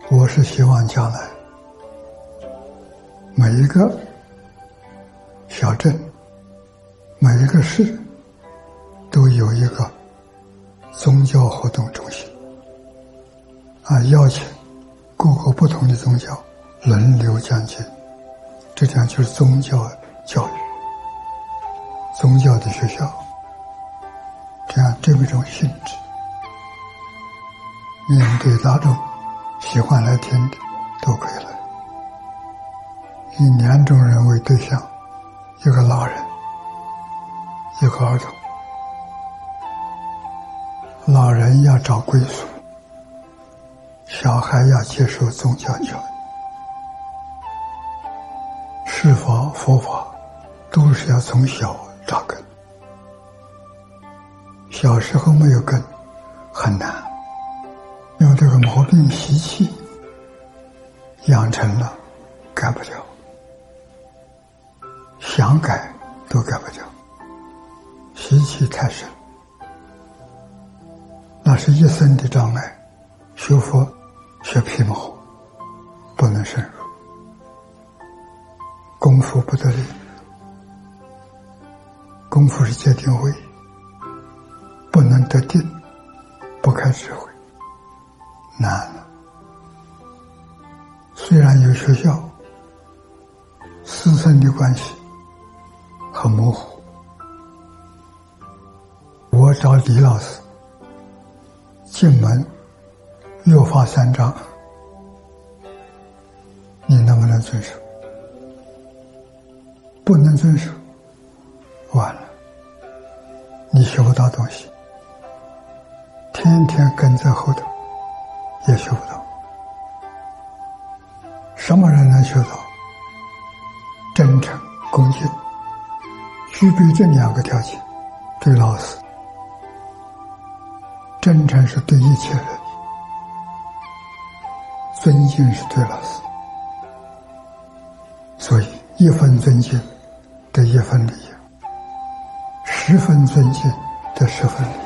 我是希望将来每一个小镇、每一个市都有一个宗教活动中心，邀请各个不同的宗教轮流讲经，这样就是宗教教育、宗教的学校，这么一种性质。面对大众喜欢来听的都可以来，以2种人为对象，一个老人，一个儿童。老人要找归宿，小孩要接受宗教教育，释法佛法都是要从小扎根，小时候没有根很难，用这个毛病习气养成了，改不掉，想改都改不掉，习气太深，那是一生的障碍。学佛学皮毛，不能深入，功夫不得力，功夫是戒定慧，不能得定，不开智慧，难了。虽然有学校，师生的关系很模糊。我找李老师进门约法3章，你能不能遵守？不能遵守，完了，你学不到东西，天天跟在后头也学不到。什么人能学到？真诚恭敬，具备这2个条件，对老师。真诚是对一切人，尊敬是对老师，所以1分尊敬得1分利益，10分尊敬得10分利益。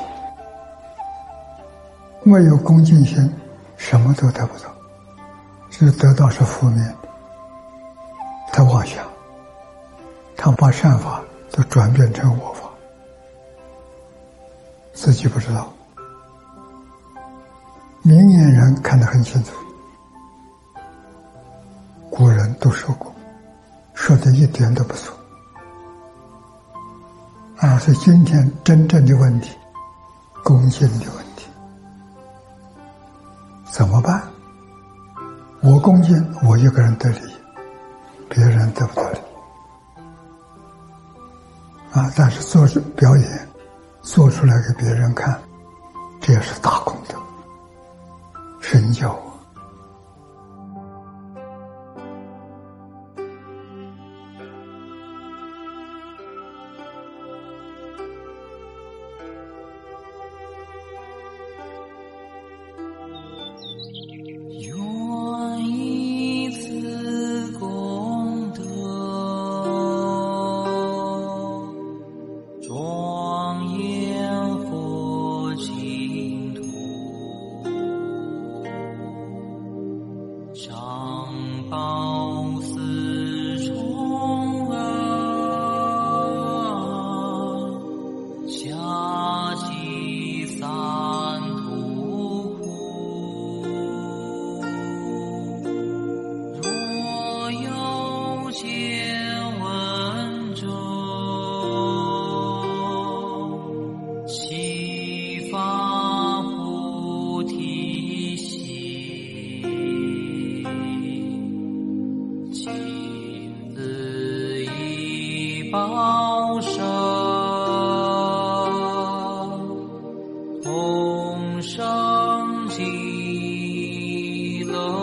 没有恭敬心，什么都得不到，只得到是负面的。他妄想，他把善法都转变成我法，自己不知道。明眼人看得很清楚，古人都说过，说的一点都不错。所以今天真正的问题，恭敬的问题，怎么办？我恭敬，我一个人得利益，别人得不到利益。但是做表演，做出来给别人看，这也是大功德，身教。 报身同生极乐